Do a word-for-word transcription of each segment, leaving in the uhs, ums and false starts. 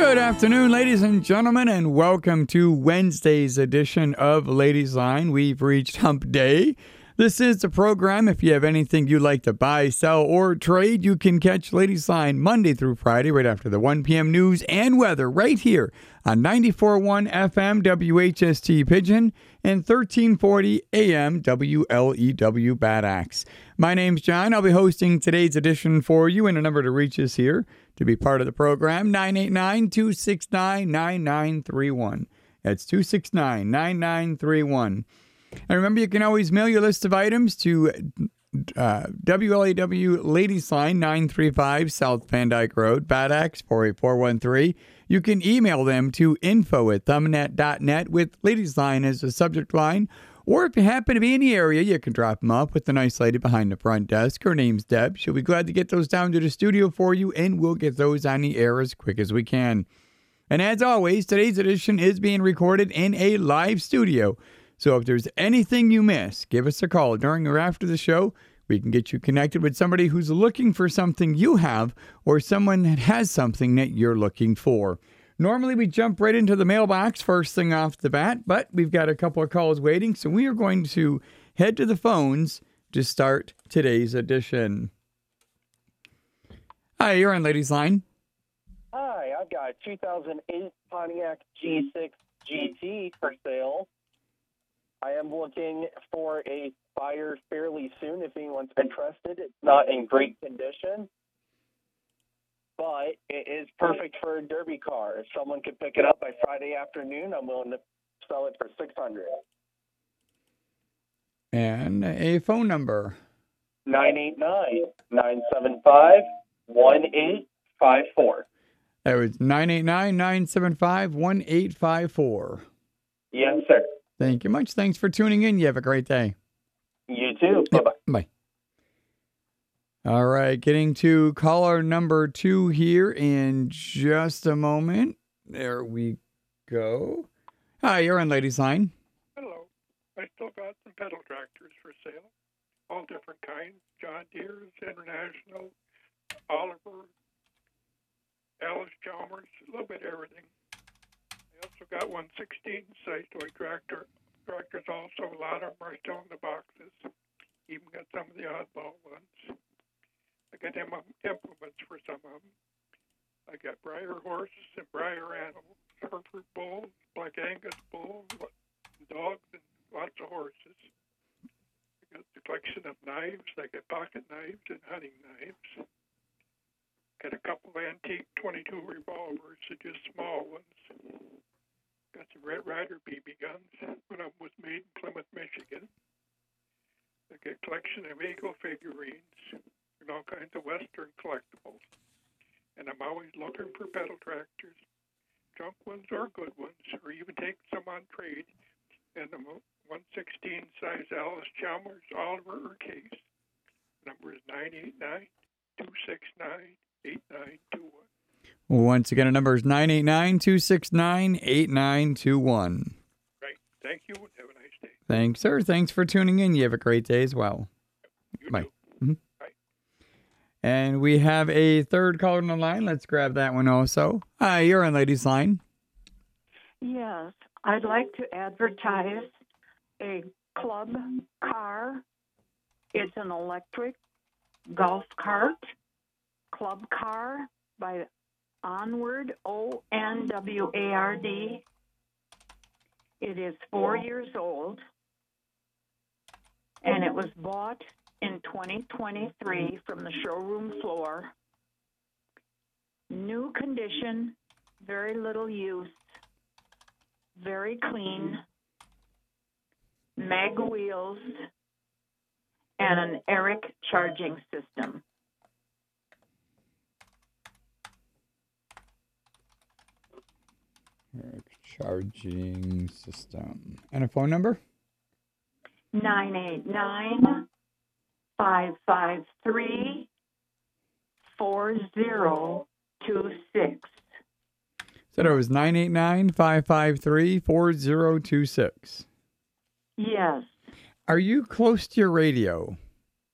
Good afternoon, ladies and gentlemen, and welcome to Wednesday's edition of Ladies Line. We've reached Hump Day. This is the program. If you have anything you'd like to buy, sell, or trade, you can catch Ladies Line Monday through Friday right after the one p.m. news and weather right here on ninety-four point one F M W H S T Pigeon and thirteen forty A M W L E W Bad Axe. My name's John. I'll be hosting today's edition for you, and a number to reach us here to be part of the program, nine eight nine, two six nine, nine nine three one. That's two six nine, nine nine three one. And remember, you can always mail your list of items to uh, W L A W Ladies Line, nine three five South Van Dyke Road, Bad Axe, four eight four one three. You can email them to info at thumbnet dot net with Ladies Line as the subject line. Or if you happen to be in the area, you can drop them up with the nice lady behind the front desk. Her name's Deb. She'll be glad to get those down to the studio for you, and we'll get those on the air as quick as we can. And as always, today's edition is being recorded in a live studio. So if there's anything you miss, give us a call during or after the show. We can get you connected with somebody who's looking for something you have or someone that has something that you're looking for. Normally, we jump right into the mailbox first thing off the bat, but we've got a couple of calls waiting, so we are going to head to the phones to start today's edition. Hi, you're on Ladies Line. Hi, I've got a two thousand eight Pontiac G six G T for sale. I am looking for a buyer fairly soon if anyone's interested. It's not in great condition, but it is perfect for a derby car. If someone could pick it up by Friday afternoon, I'm willing to sell it for six hundred dollars. And a phone number. nine eight nine, nine seven five, one eight five four. That was nine eight nine, nine seven five, one eight five four. Yes, sir. Thank you much. Thanks for tuning in. You have a great day. You too. Yep. Bye-bye. Bye. All right, getting to caller number two here in just a moment. There we go. Hi, you're on Ladies Line. Hello. I still got some pedal tractors for sale. All different kinds. John Deere's, International, Oliver, Alice Chalmers, a little bit of everything. I also got one sixteen size toy tractor. Tractors also, a lot of them are still in the boxes. Even got some of the oddball ones. I got them implements for some of them. I got Breyer horses and Breyer animals, Hereford bulls, Black Angus bulls, dogs, and lots of horses. I got the collection of knives. I got pocket knives and hunting knives. Got a couple of antique twenty-two revolvers, so just small ones. Got some Red Ryder B B guns. One of them was made in Plymouth, Michigan. I got a collection of Eagle figurines and all kinds of Western collectibles. And I'm always looking for pedal tractors, junk ones or good ones, or even take some on trade. And the one sixteen size Alice Chalmers, Oliver, or Case. Number is nine eight nine, two six nine, eight nine two one. Once again, the number is nine eight nine, two six nine, eight nine two one. Right. Thank you, and have a nice day. Thanks, sir. Thanks for tuning in. You have a great day as well. You Bye. too. Mm-hmm. Bye. And we have a third caller on the line. Let's grab that one also. Hi, you're on Ladies Line. Yes, I'd like to advertise a club car. It's an electric golf cart, club car by Onward, O N W A R D. It is four years old, and it was bought in twenty twenty-three from the showroom floor. New condition, very little use, very clean, mag wheels, and an Eric charging system. Charging system. And a phone number? nine eight nine, five five three, four zero two six. Said it was nine eight nine, five five three, four zero two six. Yes. Are you close to your radio?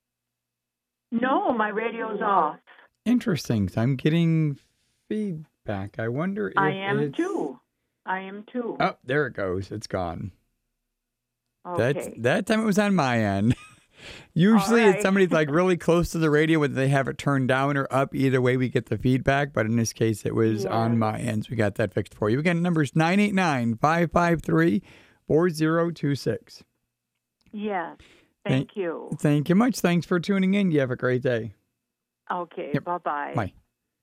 No, my radio's off. Interesting. I'm getting feedback. feedback. I wonder if I am it's... too. I am too. Oh, there it goes. It's gone. Okay. That's, that time it was on my end. Usually right. it's somebody's like really close to the radio, whether they have it turned down or up. Either way, we get the feedback. But in this case, it was Yeah. on my end. So we got that fixed for you. Again, number is nine eight nine, five five three, four zero two six. Yes. Thank- Thank you. Thank you much. Thanks for tuning in. You have a great day. Okay. Yep. Bye-bye. Bye.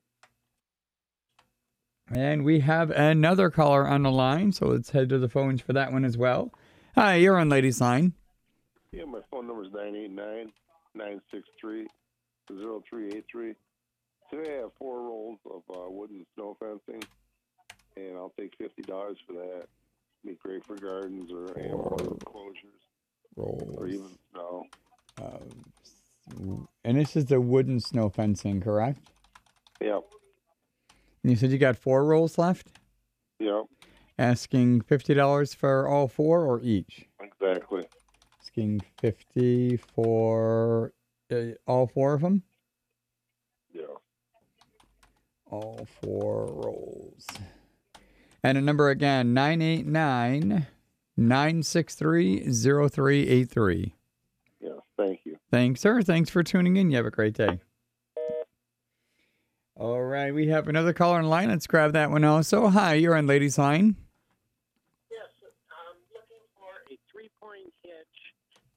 And we have another caller on the line, so let's head to the phones for that one as well. Hi, you're on Ladies Line. Yeah, my phone number is nine eight nine, nine six three, zero three eight three. Today I have four rolls of uh, wooden snow fencing, and I'll take fifty dollars for that. Be great for gardens or animal enclosures Rolls. or even snow. Uh, and this is the wooden snow fencing, correct? Yep, And you said you got four rolls left? yep, Asking fifty dollars for all four or each? exactly. Asking fifty for uh, all four of them? Yeah. All four rolls. And a number again, nine eight nine, nine six three, zero three eight three. Yeah, thank you. Thanks, sir. Thanks for tuning in. You have a great day. All right, we have another caller in line. Let's grab that one also. Hi, you're on Ladies Line. Yes, I'm looking for a three-point hitch,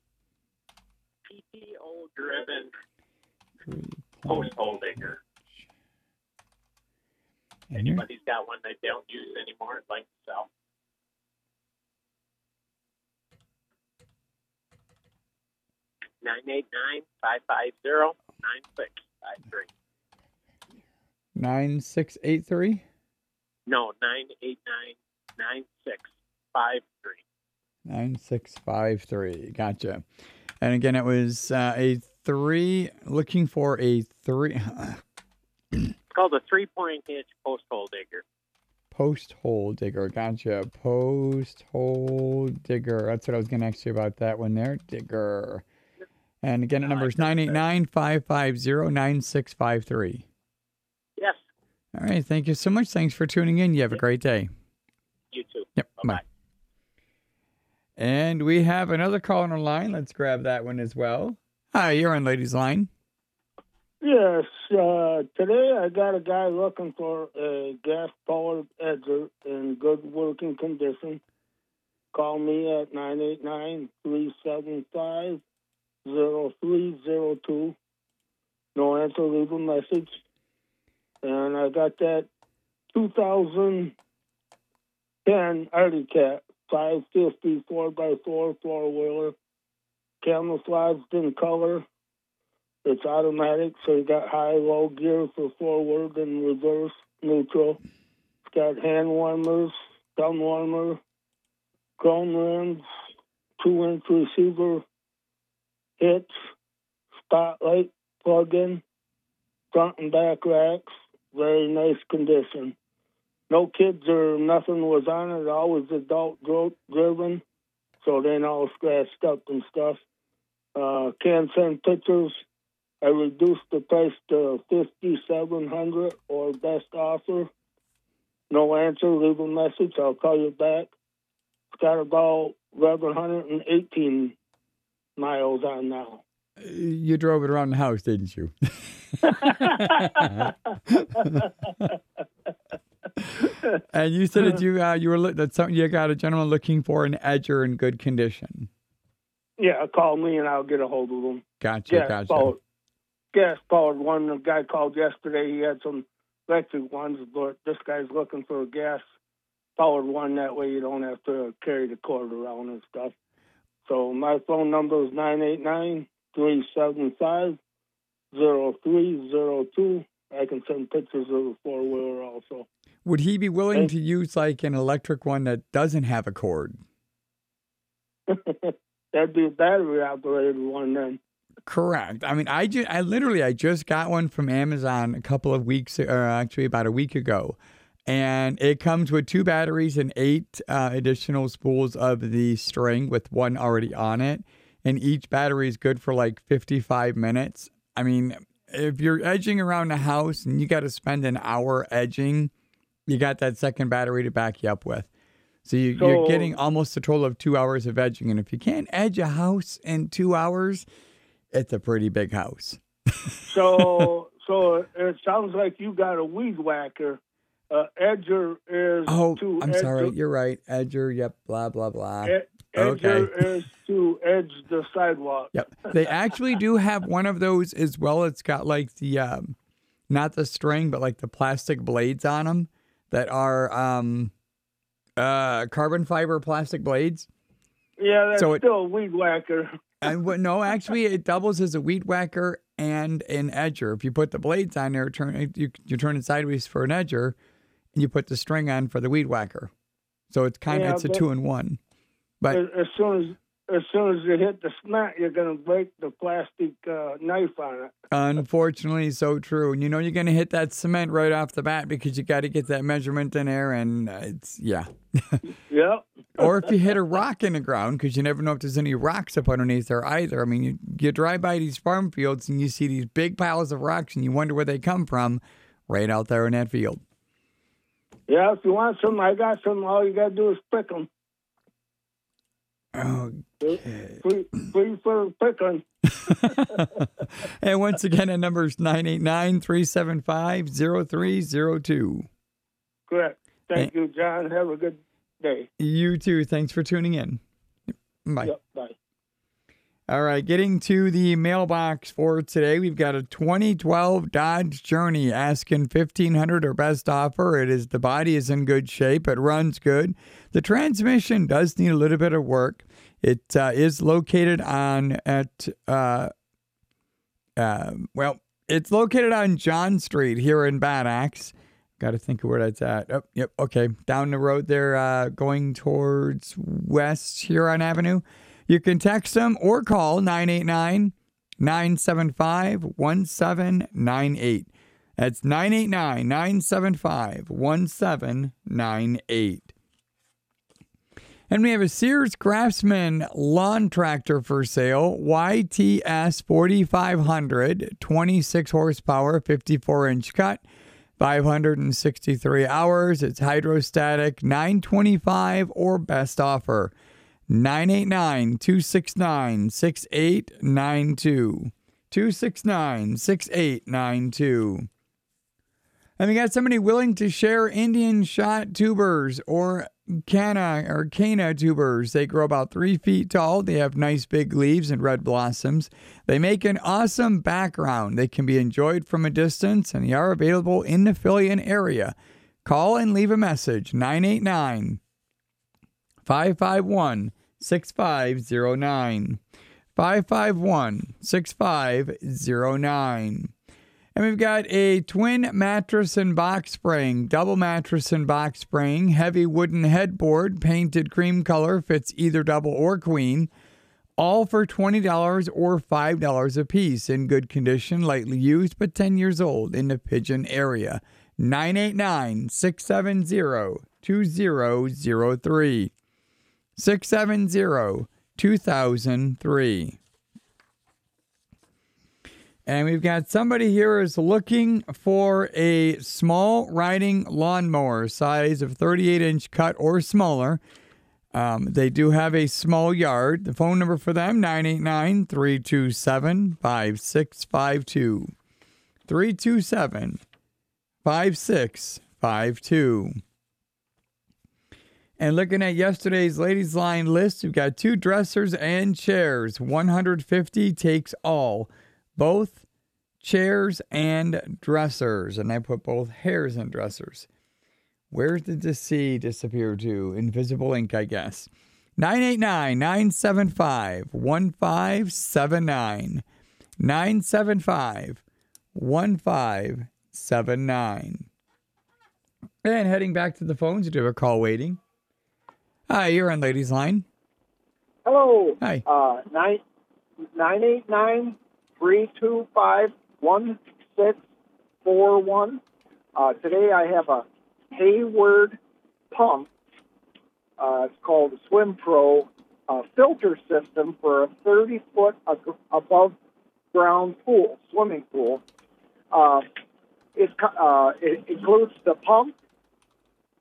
P T O-driven post hole digger. Anybody's got one they don't use anymore, I'd like to sell. Nine eight nine five five zero nine six five three. nine six eight three? No, nine eight nine nine six five three. nine six five three. Gotcha. And again, it was uh, a three, looking for a three, It's called a three-point hitch post hole digger. post hole digger. Gotcha. Post hole digger. That's what I was going to ask you about that one there. Digger. And again, the number is nine eight nine, five five zero, nine six five three. Yes, All right. Thank you so much. Thanks for tuning in. You have a great day. you too. Yep. Bye-bye. Bye. And we have another call on the line. Let's grab that one as well. Hi, you're on Ladies Line. Yes, uh, today I got a guy looking for a gas-powered edger in good working condition. Call me at nine eight nine, three seven five, zero three zero two. No answer, leave a message. And I got that two thousand ten Arctic Cat five fifty four by four four-wheeler, camouflaged in color. It's automatic, so you got high, low gear for forward and reverse, neutral. It's got hand warmers, thumb warmer, chrome rims, two-inch receiver, hitch, spotlight, plug-in, front and back racks, very nice condition. No kids or nothing was on it, always adult dro- driven, so they ain't all scratched up and stuff. Uh, can send pictures. I reduced the price to fifty-seven hundred dollars or best offer. No answer, leave a message, I'll call you back. It's got about eleven hundred eighteen miles on now. You drove it around the house, didn't you? And you said that you uh, you were look, that's something you got a gentleman looking for an edger in good condition. Yeah, call me and I'll get a hold of them. Gotcha, Gas gotcha. powered, gas powered one. The guy called yesterday. He had some electric ones, but this guy's looking for a gas powered one. That way you don't have to carry the cord around and stuff. So my phone number is nine eight nine, three seven five, zero three zero two. I can send pictures of the four wheeler also. Would he be willing Thank- to use like an electric one that doesn't have a cord? That'd be a battery operated one then. Correct. I mean, I, ju- I literally, I just got one from Amazon a couple of weeks, or actually about a week ago. And it comes with two batteries and eight uh, additional spools of the string with one already on it. And each battery is good for like fifty-five minutes. I mean, if you're edging around the house and you got to spend an hour edging, you got that second battery to back you up with. So, you, So- you're getting almost a total of two hours of edging. And if you can't edge a house in two hours, it's a pretty big house. So, so it sounds like you got a weed whacker. Uh, edger is Oh, to I'm edge sorry. the- You're right. Edger, yep, blah, blah, blah. ed- Okay. Edger is to edge the sidewalk. Yep. They actually do have one of those as well. It's got like the, um, not the string, but like the plastic blades on them that are um, uh, carbon fiber plastic blades. Yeah, that's So it- still a weed whacker. And what, no, actually, it doubles as a weed whacker and an edger. If you put the blades on there, turn you you turn it sideways for an edger, and you put the string on for the weed whacker. So it's kind of Yeah, it's a but- two in one. But As, as soon as as soon as you hit the cement, you're gonna break the plastic uh, knife on it. unfortunately, so true. And you know you're going to hit that cement right off the bat because you got to get that measurement in there, and uh, it's yeah. Yep. Or if you hit a rock in the ground, because you never know if there's any rocks up underneath there either. I mean, you, you drive by these farm fields and you see these big piles of rocks and you wonder where they come from right out there in that field. Yeah. If you want some, I got some. All you gotta do is pick them. Okay. Free, free for picking. And once again, the number is nine eight nine, three seven five, zero three zero two. Correct. Thank Hey. you, John. Have a good day. You too. Thanks for tuning in. Bye. Yep. Bye. All right, getting to the mailbox for today, we've got a twenty twelve Dodge Journey asking fifteen hundred dollars or best offer. It is the body is in good shape. It runs good. The transmission does need a little bit of work. It uh, is located on at uh, uh, well, it's located on John Street here in Bad Axe. Got to think of where that's at. Oh, yep. Okay, down the road there, uh, going towards West Huron Avenue. You can text them or call nine eight nine, nine seven five, one seven nine eight. That's nine eight nine, nine seven five, one seven nine eight. And we have a Sears Craftsman lawn tractor for sale, Y T S forty-five hundred, twenty-six horsepower, fifty-four inch cut, five hundred sixty-three hours. It's hydrostatic, nine twenty-five or best offer. nine eight nine, two six nine, six eight nine two. two six nine, six eight nine two. And we got somebody willing to share Indian shot tubers or canna or cana tubers. They grow about three feet tall. They have nice big leaves and red blossoms. They make an awesome background. They can be enjoyed from a distance, and they are available in the Fillion area. Call and leave a message, nine eight nine, five five one, six five zero nine. five five one, six five zero nine. And we've got a twin mattress and box spring, double mattress and box spring, heavy wooden headboard, painted cream color, fits either double or queen, all for twenty dollars or five dollars a piece, in good condition, lightly used, but ten years old, in the Pigeon area. nine eight nine, six seven zero, two zero zero three. six seven zero, two thousand three. And we've got somebody here is looking for a small riding lawnmower, size of thirty-eight inch cut or smaller. Um, they do have a small yard. The phone number for them, nine eight nine, three two seven, five six five two. three two seven, five six five two. And looking at yesterday's ladies line list, we've got two dressers and chairs. one hundred fifty takes all. Both chairs and dressers. And I put both hairs and dressers. Where did the C disappear to? Invisible ink, I guess. nine eight nine, nine seven five, one five seven nine. nine seven five, one five seven nine. And heading back to the phones, you do have a call waiting. Hi, you're on ladies line. Hello. Hi. Uh, nine nine eight nine three two five one six four one. Uh, today I have a Hayward pump. Uh, it's called a Swim Pro uh, filter system for a thirty foot ag- above ground pool, swimming pool. Uh, it, uh, it includes the pump,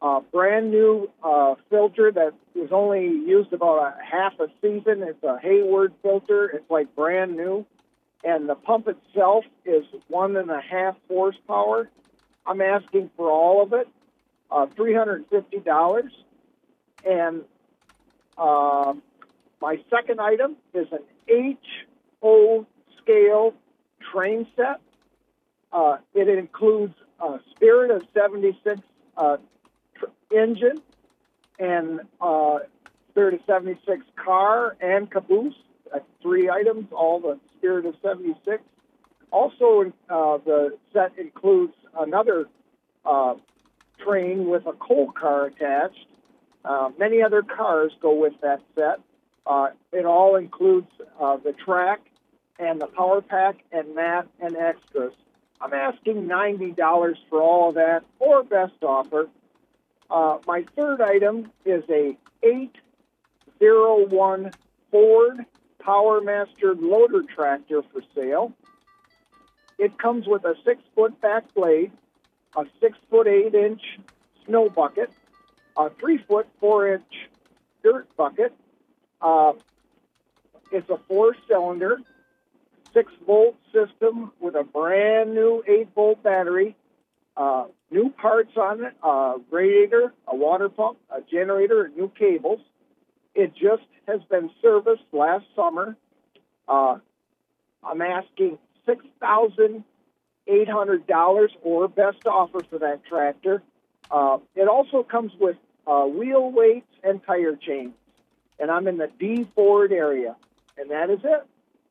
uh, brand new uh, filter that was only used about a half a season. It's a Hayward filter. It's like brand new. And the pump itself is one and a half horsepower. I'm asking for all of it, uh, three hundred fifty dollars. And uh, my second item is an H O scale train set. Uh, it includes a Spirit of seventy-six uh, tr- engine and uh, Spirit of seventy-six car and caboose. That's three items, all the Spirit of seventy-six. Also, uh, the set includes another uh, train with a coal car attached. Uh, many other cars go with that set. Uh, it all includes uh, the track and the power pack and mat and extras. I'm asking ninety dollars for all of that, or best offer. Uh, my third item is a eight oh one Ford PowerMaster loader tractor for sale. It comes with a six-foot back blade, a six-foot eight-inch snow bucket, a three-foot four-inch dirt bucket. Uh, it's a four-cylinder, six-volt system with a brand-new eight-volt battery, uh, new parts on it, a radiator, a water pump, a generator, and new cables. It just has been serviced last summer. Uh, I'm asking six thousand eight hundred dollars or best offer for that tractor. Uh, it also comes with uh, wheel weights and tire chains. And I'm in the D Ford area. And that is it.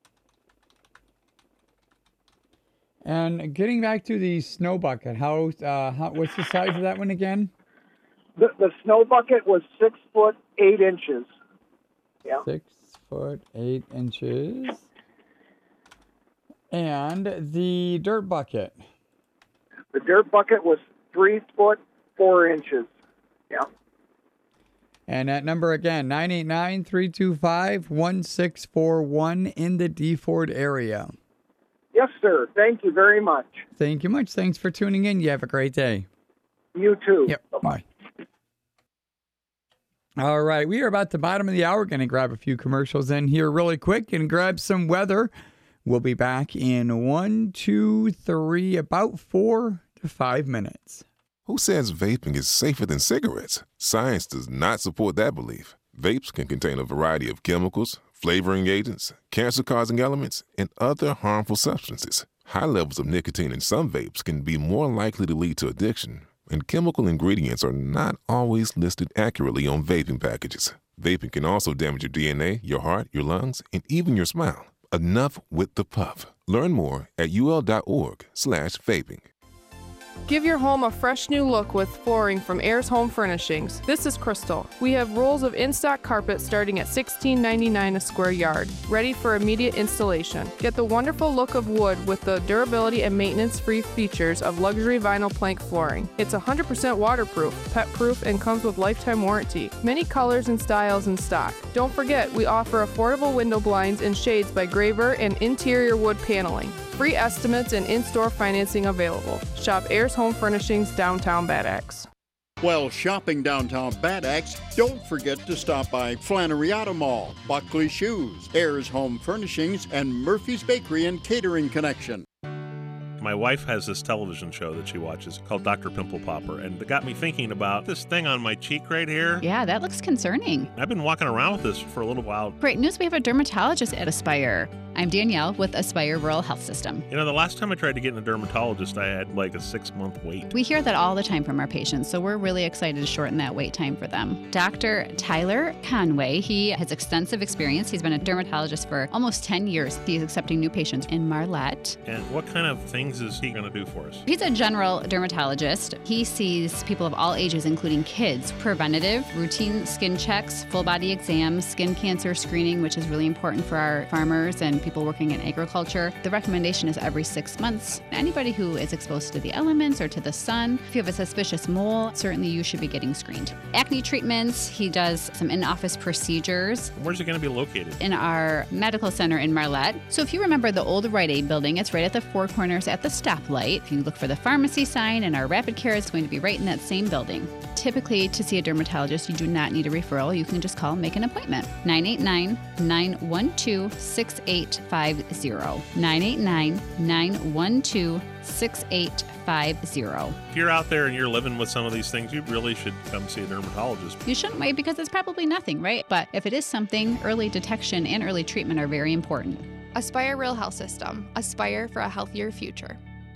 And getting back to the snow bucket, how, uh, how what's the size of that one again? The, the snow bucket was six foot eight inches. Yeah. Six foot eight inches. And the dirt bucket. The dirt bucket was three foot four inches. Yeah. And that number again, nine eight nine, three two five, one six four one in the D Ford area. Yes, sir. Thank you very much. Thank you much. Thanks for tuning in. You have a great day. You too. Yep. Bye. All right. We are about the bottom of the hour. Going to grab a few commercials in here really quick and grab some weather. We'll be back in one, two, three, about four to five minutes. Who says vaping is safer than cigarettes? Science does not support that belief. Vapes can contain a variety of chemicals, flavoring agents, cancer-causing elements, and other harmful substances. High levels of nicotine in some vapes can be more likely to lead to addiction, and chemical ingredients are not always listed accurately on vaping packages. Vaping can also damage your D N A, your heart, your lungs, and even your smile. Enough with the puff. Learn more at ul.org slash vaping. Give your home a fresh new look with flooring from Ayers Home Furnishings. This is Crystal. We have rolls of in-stock carpet starting at sixteen ninety-nine a square yard, ready for immediate installation. Get the wonderful look of wood with the durability and maintenance-free features of luxury vinyl plank flooring. It's one hundred percent waterproof, pet-proof, and comes with lifetime warranty. Many colors and styles in stock. Don't forget, we offer affordable window blinds and shades by Graver and interior wood paneling. Free estimates and in-store financing available. Shop Ayers Home Furnishings, downtown Bad Axe. While shopping downtown Bad Axe, don't forget to stop by Flannery Auto Mall, Buckley Shoes, Ayers Home Furnishings, and Murphy's Bakery and Catering Connection. My wife has this television show that she watches called Doctor Pimple Popper, and it got me thinking about this thing on my cheek right here. Yeah, that looks concerning. I've been walking around with this for a little while. Great news, we have a dermatologist at Aspire. I'm Danielle with Aspire Rural Health System. You know, the last time I tried to get in a dermatologist, I had like a six-month wait. We hear that all the time from our patients, so we're really excited to shorten that wait time for them. Doctor Tyler Conway, he has extensive experience. He's been a dermatologist for almost ten years. He's accepting new patients in Marlette. And what kind of things is he going to do for us? He's a general dermatologist. He sees people of all ages, including kids. Preventative, routine skin checks, full body exams, skin cancer screening, which is really important for our farmers, and people working in agriculture. The recommendation is every six months. Anybody who is exposed to the elements or to the sun, if you have a suspicious mole, certainly you should be getting screened. Acne treatments, he does some in-office procedures. Where's it going to be located? In our medical center in Marlette. So if you remember the old Rite Aid building, it's right at the Four Corners at the stoplight. If you look for the pharmacy sign, and our Rapid Care is going to be right in that same building. Typically, to see a dermatologist, you do not need a referral. You can just call and make an appointment. nine eight nine, nine one two, six eight five zero. nine eight nine, nine one two, six eight five zero. If you're out there and you're living with some of these things, you really should come see a dermatologist. You shouldn't wait because it's probably nothing, right? But if it is something, early detection and early treatment are very important. Aspire Real Health System. Aspire for a healthier future.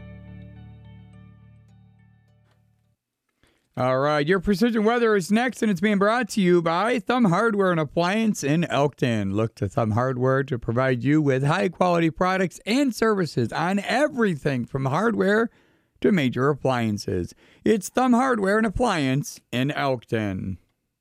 All right, your Precision Weather is next, and it's being brought to you by Thumb Hardware and Appliance in Elkton. Look to Thumb Hardware to provide you with high-quality products and services on everything from hardware to major appliances. It's Thumb Hardware and Appliance in Elkton.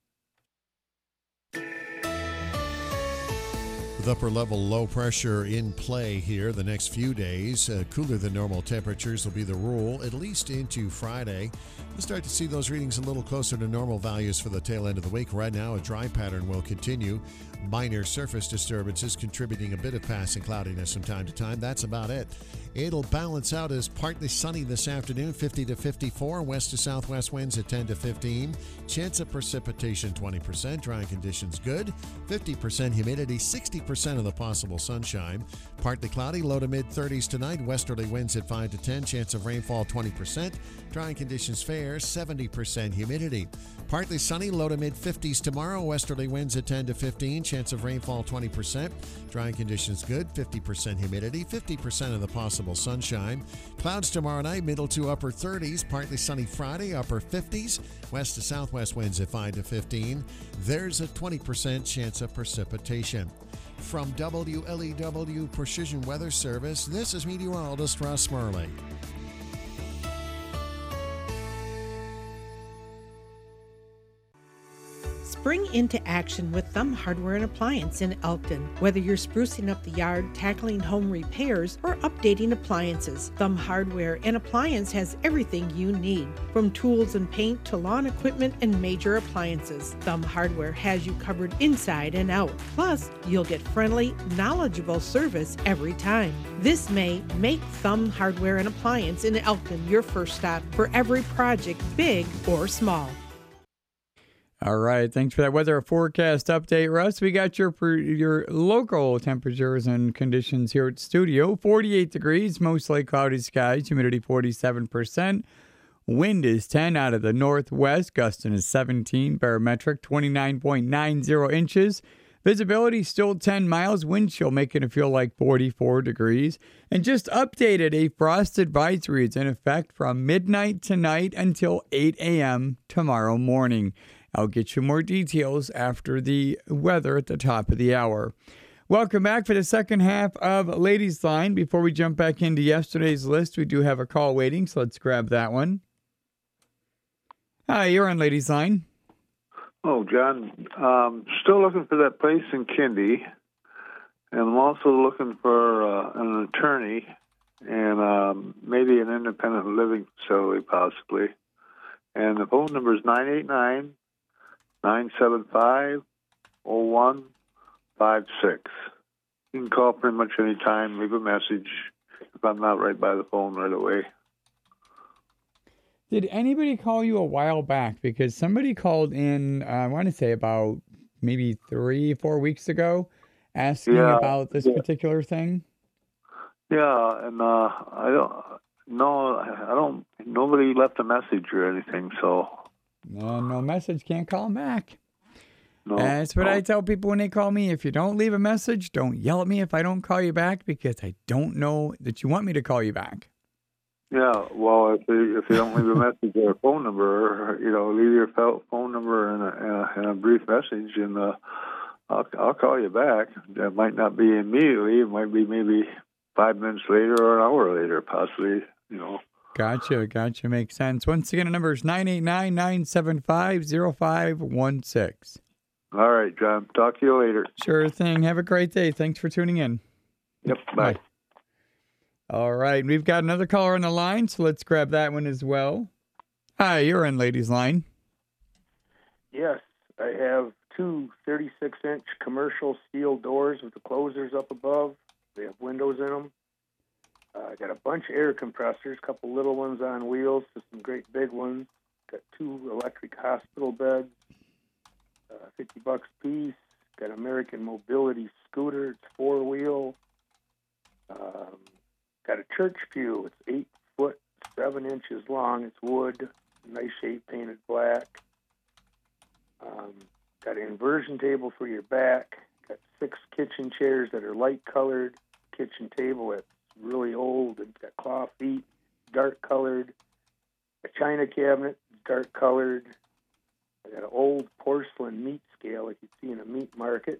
With upper level low pressure in play here the next few days, uh, cooler than normal temperatures will be the rule, at least into Friday. We'll start to see those readings a little closer to normal values for the tail end of the week. Right now, a dry pattern will continue. Minor surface disturbances contributing a bit of passing cloudiness from time to time. That's about it. It'll balance out as partly sunny this afternoon, fifty to fifty-four. West to southwest winds at ten to fifteen. Chance of precipitation twenty percent. Drying conditions good. fifty percent humidity, sixty percent of the possible sunshine. Partly cloudy, low to mid thirties tonight. Westerly winds at five to ten. Chance of rainfall twenty percent. Drying conditions fair, seventy percent humidity. Partly sunny, low to mid fifties tomorrow. Westerly winds at ten to fifteen. Chance of rainfall twenty percent. Drying conditions good, fifty percent humidity, fifty percent of the possible sunshine. Clouds tomorrow night, middle to upper thirties. Partly sunny Friday, upper fifties. West to southwest winds at five to fifteen. There's a twenty percent chance of precipitation. From W L E W Precision Weather Service, this is meteorologist Russ Murley. Spring into action with Thumb Hardware and Appliance in Elkton. Whether you're sprucing up the yard, tackling home repairs, or updating appliances, Thumb Hardware and Appliance has everything you need. From tools and paint to lawn equipment and major appliances, Thumb Hardware has you covered inside and out. Plus, you'll get friendly, knowledgeable service every time. This May, make Thumb Hardware and Appliance in Elkton your first stop for every project, big or small. All right, thanks for that weather forecast update, Russ. We got your your local temperatures and conditions here at studio. forty-eight degrees, mostly cloudy skies, humidity forty-seven percent. Wind is ten out of the northwest, gusting is seventeen, barometric twenty-nine point nine zero inches. Visibility still ten miles, wind chill making it feel like forty-four degrees. And just updated, a frost advisory is in effect from midnight tonight until eight a.m. tomorrow morning. I'll get you more details after the weather at the top of the hour. Welcome back for the second half of Ladies Line. Before we jump back into yesterday's list, we do have a call waiting, so let's grab that one. Hi, you're on Ladies Line. Oh, John, um, still looking for that place in Kindy, and I'm also looking for uh, an attorney and um, maybe an independent living facility, possibly. And the phone number is nine eight nine, nine seven five, zero one five six. You can call pretty much any time, leave a message if I'm not right by the phone right away. Did anybody call you a while back? Because somebody called in, uh, I want to say about maybe three, four weeks ago, asking Yeah, about this yeah. particular thing. Yeah, and uh, I don't, no, I don't, nobody left a message or anything, so. No, no message, can't call 'em back. No, That's what no. I tell people when they call me. If you don't leave a message, don't yell at me if I don't call you back, because I don't know that you want me to call you back. Yeah, well, if you, if you don't leave a message or a phone number, you know, leave your pho- phone number and a, and a, and a brief message, and uh, I'll, I'll call you back. That might not be immediately. It might be maybe five minutes later or an hour later, possibly, you know. Gotcha, gotcha. Makes sense. Once again, the number is nine eight nine, nine seven five, zero five one six. All right, John. Talk to you later. Sure thing. Have a great day. Thanks for tuning in. Yep, bye. Bye. All right, we've got another caller on the line, so let's grab that one as well. Hi, you're in Ladies Line. Yes, I have two thirty-six inch commercial steel doors with the closers up above. They have windows in them. Uh, I got a bunch of air compressors, a couple little ones on wheels to some great big ones. Got two electric hospital beds, uh, fifty bucks a piece. Got an American Mobility scooter. It's four wheel. Um, got a church pew. It's eight foot seven inches long. It's wood, nice shape, painted black. Um, got an inversion table for your back. Got six kitchen chairs that are light colored. Kitchen table that's really old. It's got claw feet, dark colored. A china cabinet, dark colored. I got an old porcelain meat scale like you see in a meat market.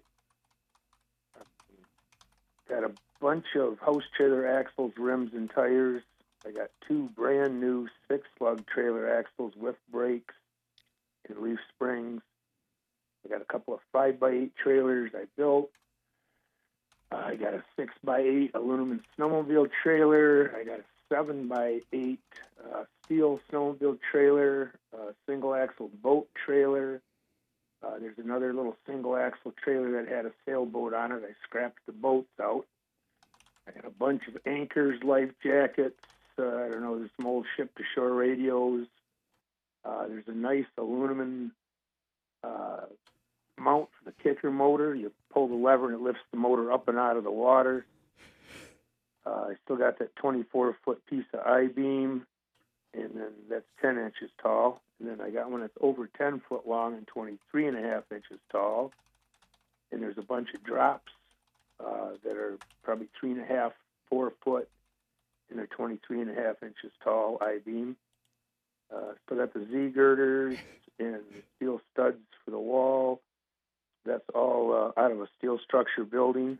Got a bunch of house trailer axles, rims, and tires. I got two brand new six-lug trailer axles with brakes and leaf springs. I got a couple of five by eight trailers I built. Uh, I got a six by eight aluminum snowmobile trailer. I got a seven by eight uh, steel snowmobile trailer, uh, single-axle boat trailer. Uh, there's another little single-axle trailer that had a sailboat on it. I scrapped the boats out. I got a bunch of anchors, life jackets. Uh, I don't know, there's some old ship-to-shore radios. Uh, there's a nice aluminum uh, mount for the kicker motor. You pull the lever and it lifts the motor up and out of the water. Uh, I still got that twenty-four foot piece of I-beam, and then that's ten inches tall. And then I got one that's over ten foot long and twenty-three and a half inches tall. And there's a bunch of drops uh, that are probably three and a half, four foot, and they're twenty-three and a half inches tall I-beam. Uh, still got the Z-girders and steel studs for the wall. That's all uh, out of a steel structure building.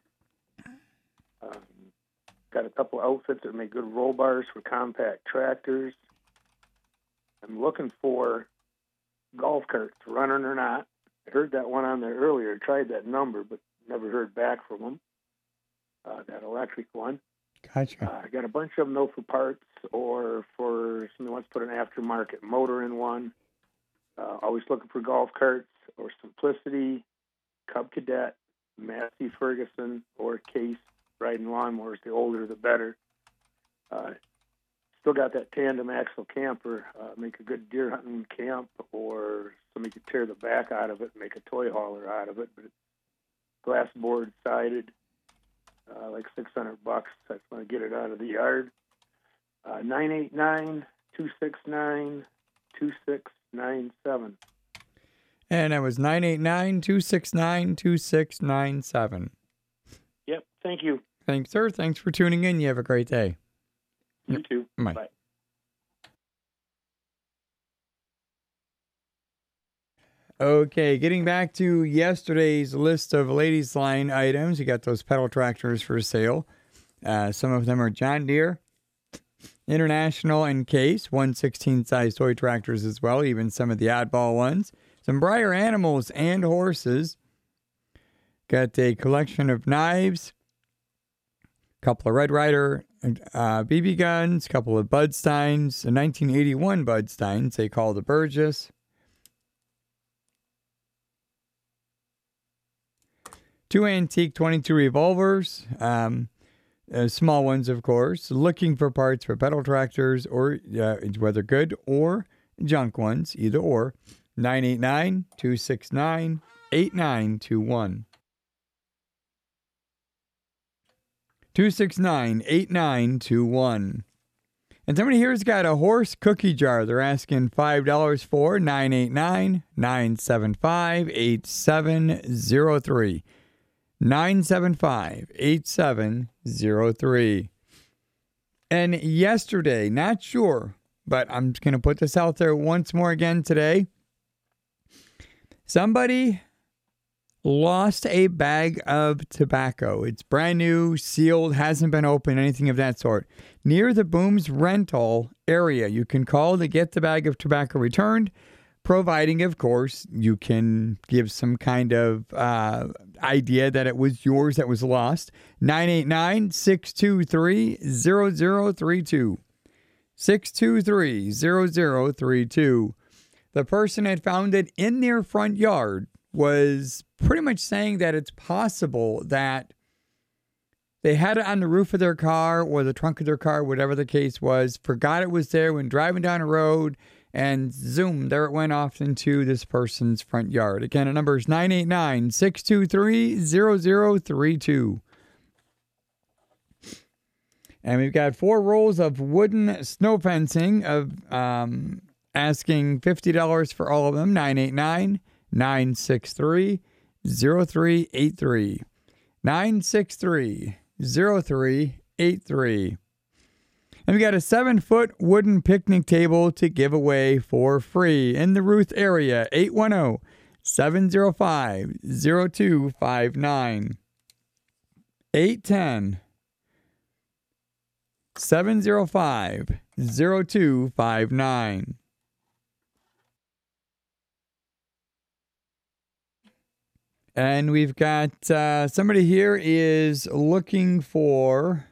Um, got a couple outfits that make good roll bars for compact tractors. I'm looking for golf carts, running or not. I heard that one on there earlier. Tried that number, but never heard back from them. Uh, that electric one. Gotcha. Uh, I got a bunch of them, though, for parts or for somebody wants to put an aftermarket motor in one. Uh, always looking for golf carts or Simplicity, Cub Cadet, Massey Ferguson, or Case riding lawnmowers. The older, the better. Uh, still got that tandem axle camper. Uh, make a good deer hunting camp, or somebody could tear the back out of it and make a toy hauler out of it. But it's glass board sided, uh, like six hundred bucks. I just want to get it out of the yard. Uh, nine eight nine, two six nine, two six nine seven. And that was nine eight nine, two six nine, two six nine seven. Yep, thank you. Thanks, sir. Thanks for tuning in. You have a great day. You too. Bye. Bye. Okay, getting back to yesterday's list of Ladies Line items, you got those pedal tractors for sale. Uh, some of them are John Deere, International, and Case, one sixteen size toy tractors as well, even some of the oddball ones. Some Breyer animals and horses. Got a collection of knives, a couple of Red Ryder uh, B B guns, a couple of Budsteins, a nineteen eighty-one Budsteins they call the Burgess. Two antique twenty-two revolvers, um, uh, small ones, of course. Looking for parts for pedal tractors, or uh, whether good or junk ones, either or. nine eight nine, two six nine, eight nine two one. two six nine, eight nine two one. And somebody here's got a horse cookie jar they're asking five dollars for. nine eight nine, nine seven five, eight seven zero three. nine seven five, eight seven zero three. And yesterday, not sure, but I'm just going to put this out there once more again today. Somebody lost a bag of tobacco. It's brand new, sealed, hasn't been opened, anything of that sort. Near the Booms rental area, you can call to get the bag of tobacco returned. providing, of course, you can give some kind of uh, idea that it was yours that was lost. nine eight nine, six two three, zero zero three two. six two three, zero zero three two. The person had found it in their front yard was pretty much saying that it's possible that they had it on the roof of their car or the trunk of their car, whatever the case was, forgot it was there when driving down a road, and zoom, there it went off into this person's front yard. Again, the number is nine eight nine, six two three, zero zero three two. And we've got four rolls of wooden snow fencing, of um, asking fifty dollars for all of them. nine eight nine, nine six three, zero three eight three. nine six three, zero three eight three. And we got a seven-foot wooden picnic table to give away for free in the Ruth area. eight one zero, seven zero five, zero two five nine. eight one zero, seven zero five, zero two five nine. And we've got uh, somebody here is looking for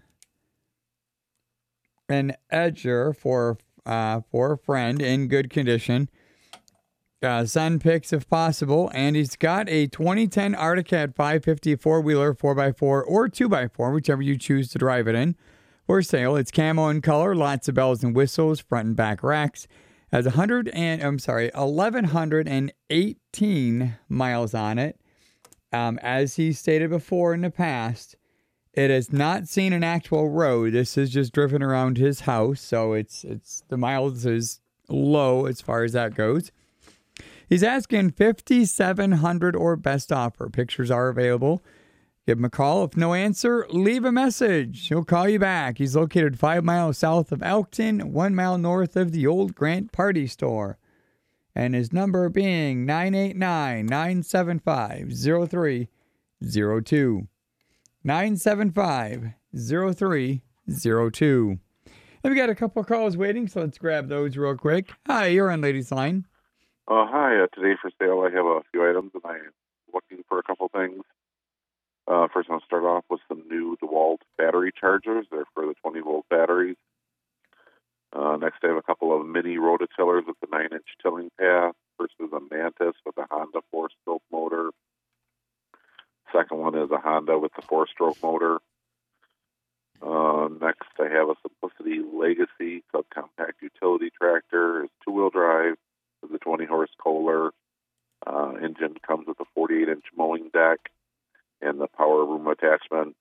an edger for uh, for a friend in good condition. Uh, sun picks if possible, and he's got a twenty ten Arctic Cat five fifty four-wheeler four by four or two by four, whichever you choose to drive it in, for sale. It's camo in color, lots of bells and whistles, front and back racks. Has one hundred and I'm sorry, eleven eighteen miles on it. Um, as he stated before in the past, it has not seen an actual road. This is just driven around his house, so it's it's the miles is low as far as that goes. He's asking fifty-seven hundred dollars or best offer. Pictures are available. Give him a call. If no answer, leave a message. He'll call you back. He's located five miles south of Elkton, one mile north of the old Grant Party Store. And his number being nine eight nine, nine seven five, zero three zero two. nine seven five, zero three zero two. And we got a couple of calls waiting, so let's grab those real quick. Hi, you're on Ladies Line. Uh, hi, uh, today for sale I have a few items, and I am looking for a couple things. Uh, first, I'm going to start off with some new DeWalt battery chargers. They're for the twenty-volt batteries. Uh, next, I have a couple of mini rototillers with the nine inch tilling path. First is a Mantis with a Honda four-stroke motor. Second one is a Honda with the four-stroke motor. Uh, next, I have a Simplicity Legacy subcompact utility tractor. It's two-wheel drive with a twenty horse Kohler. Uh, engine comes with a forty-eight inch mowing deck and the power room attachment.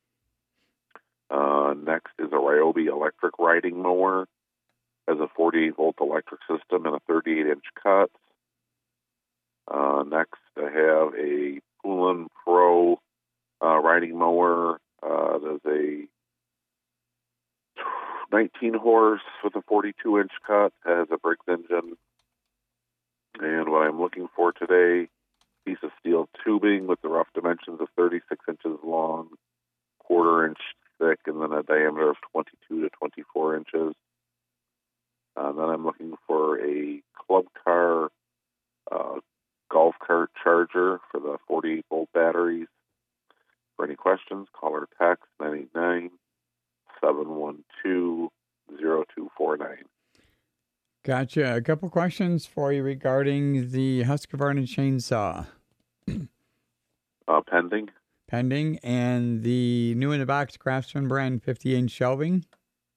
Uh, next is a Ryobi electric riding mower. Has a forty-eight volt electric system and a thirty-eight inch cut. Uh, next, I have a Poulan Pro uh, riding mower. Uh, there's a nineteen horse with a forty-two inch cut. Has a Briggs engine. And what I'm looking for today, piece of steel tubing with the rough dimensions of thirty-six inches long, quarter inch thick, and then a diameter of twenty-two to twenty-four inches. Uh, then I'm looking for a club car uh, golf cart charger for the forty-eight volt batteries. For any questions, call or text nine eight nine, seven one two, zero two four nine. Gotcha. A couple questions for you regarding the Husqvarna chainsaw. uh, pending. Pending. And the new in the box Craftsman brand fifty inch shelving.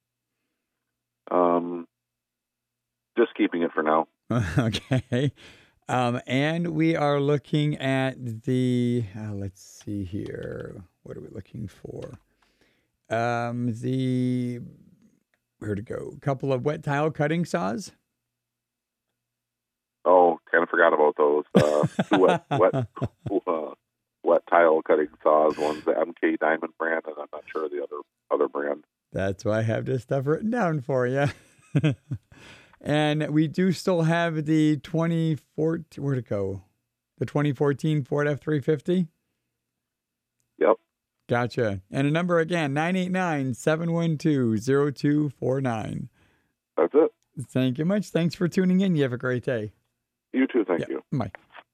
Um, just keeping it for now. Okay. Um, and we are looking at the, uh, let's see here. What are we looking for? Um, the, where to go? A couple of wet tile cutting saws. Oh, kind of forgot about those. Uh, two wet, wet, uh, wet tile cutting saws. One's the M K Diamond brand, and I'm not sure the other other brand. That's why I have this stuff written down for you. And we do still have the twenty fourteen, where'd it go? The twenty fourteen Ford F three fifty? Yep. Gotcha. And a number again, nine eight nine, seven one two, zero two four nine. That's it. Thank you much. Thanks for tuning in. You have a great day. You too. Thank Yeah, you. bye.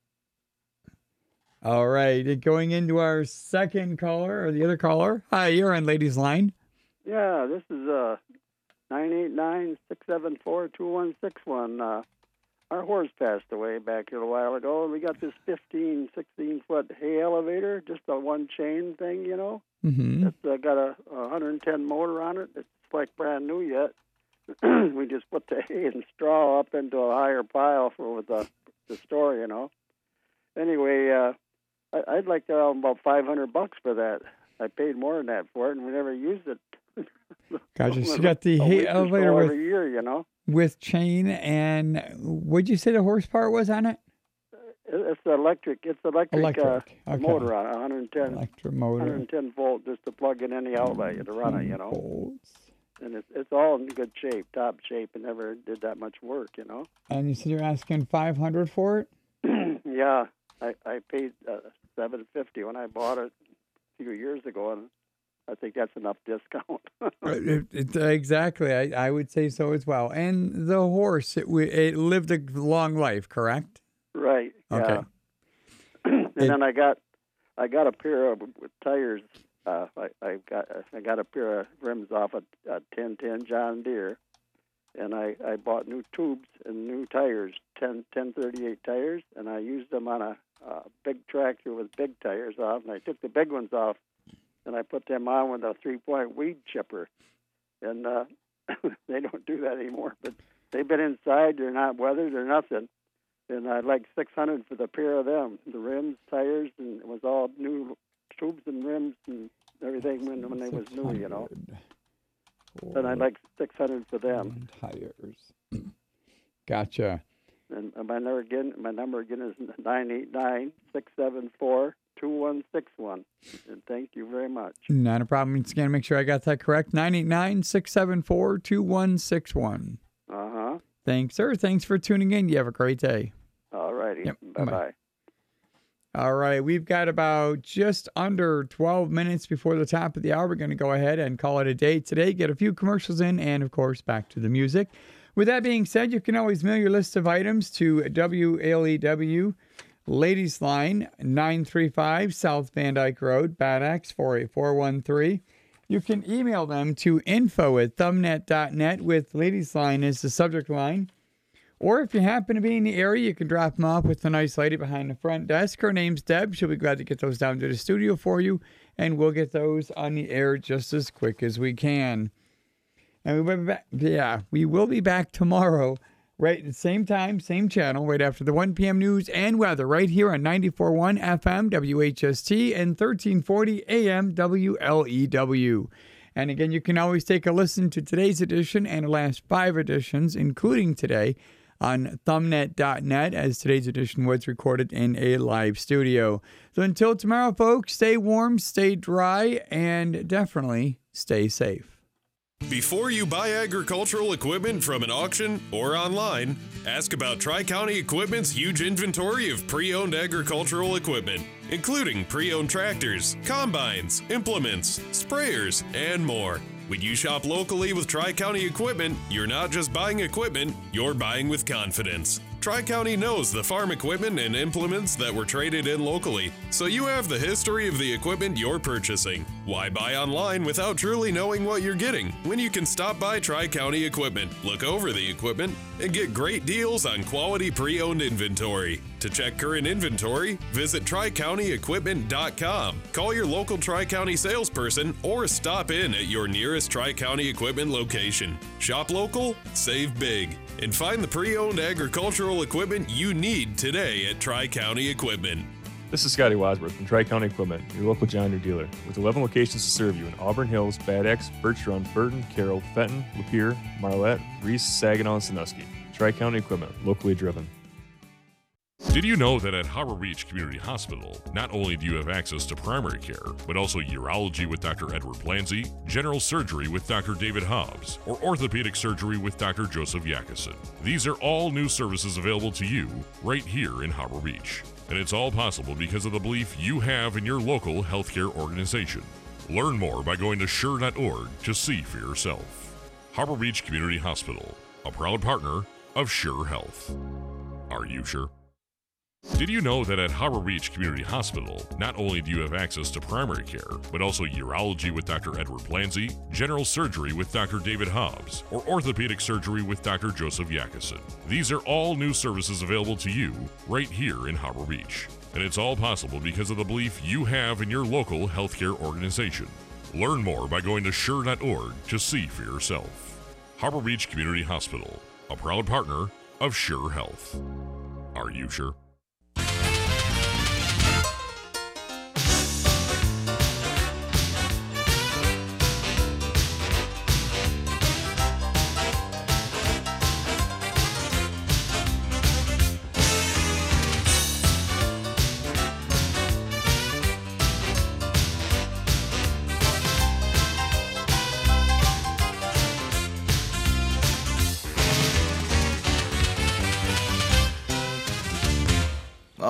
All right, going into our second caller, or the other caller. Hi, you're on Ladies Line. Yeah, this is uh nine eight nine, six seven four, two one six one. Uh, our horse passed away back here a while ago, and we got this fifteen, sixteen foot hay elevator, just a one chain thing, you know. Mm-hmm. It's uh, got a, a one hundred ten motor on it. It's like brand new yet. We just put the hay and straw up into a higher pile for with the, the store, you know. Anyway, uh, I, I'd like to have about five hundred bucks for that. I paid more than that for it, and we never used it. Gotcha. So you got the A hay week or so elevator with, every year, you know. with chain, and what'd you say the horsepower was on it? It's electric. It's electric, Electric, Uh, okay. motor on it, one hundred ten, Electric motor. one hundred ten volt, just to plug in any outlet to run it, you know. And it's it's all in good shape, top shape, and never did that much work, you know. And you said you're asking five hundred for it? Yeah, I I paid uh, seven fifty when I bought it a few years ago, and I think that's enough discount. It- it- exactly. I, I would say so as well. And the horse, it, w- it lived a long life, correct? Right. Okay. Yeah. and then I got I got a pair of with tires. Uh, I, I got I got a pair of rims off a, a ten ten John Deere, and I, I bought new tubes and new tires, ten thirty-eight tires, and I used them on a, a big tractor with big tires off, and I took the big ones off, and I put them on with a three-point weed chipper, and uh, they don't do that anymore. But they've been inside; they're not weathered or nothing. And I'd like six hundred for the pair of them, the rims, tires, and it was all new tubes and rims and everything when when they was new, you know. And I'd like six hundred for them. Tires. Gotcha. And my number again, my number again is nine eight nine six seven four two one six one. And thank you very much. Not a problem. Just going to make sure I got that correct. nine eight nine six seven four two one six one. Uh huh. Thanks, sir. Thanks for tuning in. You have a great day. All righty. Yep. Bye bye. All right, we've got about just under twelve minutes before the top of the hour. We're going to go ahead and call it a day today, get a few commercials in, and, of course, back to the music. With that being said, you can always mail your list of items to W L E W, Ladies Line, nine three five South Van Dyke Road, Bad Axe, four eight four one three. You can email them to info at thumbnet dot net with Ladies Line as the subject line. Or if you happen to be in the area, you can drop them off with a nice lady behind the front desk. Her name's Deb. She'll be glad to get those down to the studio for you, and we'll get those on the air just as quick as we can. And we'll be back, yeah, we will be back tomorrow, right at the same time, same channel, right after the one p.m. news and weather, right here on ninety-four point one F M W H S T and thirteen forty A M W L E W. And again, you can always take a listen to today's edition and the last five editions, including today, on thumbnet dot net, as today's edition was recorded in a live studio. So until tomorrow, folks, stay warm, stay dry, and definitely stay safe. Before you buy agricultural equipment from an auction or online, ask about Tri-County Equipment's huge inventory of pre-owned agricultural equipment, including pre-owned tractors, combines, implements, sprayers, and more. When you shop locally with Tri-County Equipment, you're not just buying equipment, you're buying with confidence. Tri-County knows the farm equipment and implements that were traded in locally, so you have the history of the equipment you're purchasing. Why buy online without truly knowing what you're getting when you can stop by Tri-County Equipment, look over the equipment, and get great deals on quality pre-owned inventory? To check current inventory, visit tri county equipment dot com. Call your local Tri-County salesperson or stop in at your nearest Tri-County Equipment location. Shop local, save big, and find the pre-owned agricultural equipment you need today at Tri-County Equipment. This is Scotty Wadsworth from Tri-County Equipment, your local John Deere dealer, with eleven locations to serve you in Auburn Hills, Bad Axe, Birch Run, Burton, Carroll, Fenton, Lapeer, Marlette, Reese, Saginaw, and Sandusky. Tri-County Equipment, locally driven. Did you know that at Harbor Beach Community Hospital, not only do you have access to primary care, but also urology with Doctor Edward Blanzy, general surgery with Doctor David Hobbs, or orthopedic surgery with Doctor Joseph Yakison? These are all new services available to you right here in Harbor Beach. And it's all possible because of the belief you have in your local healthcare organization. Learn more by going to sure dot org to see for yourself. Harbor Beach Community Hospital, a proud partner of Sure Health. Are you sure? Did you know that at Harbor Beach Community Hospital, not only do you have access to primary care, but also urology with Doctor Edward Planzy, general surgery with Doctor David Hobbs, or orthopedic surgery with Doctor Joseph Yakison? These are all new services available to you right here in Harbor Beach. And it's all possible because of the belief you have in your local healthcare organization. Learn more by going to sure dot org to see for yourself. Harbor Beach Community Hospital, a proud partner of Sure Health. Are you sure?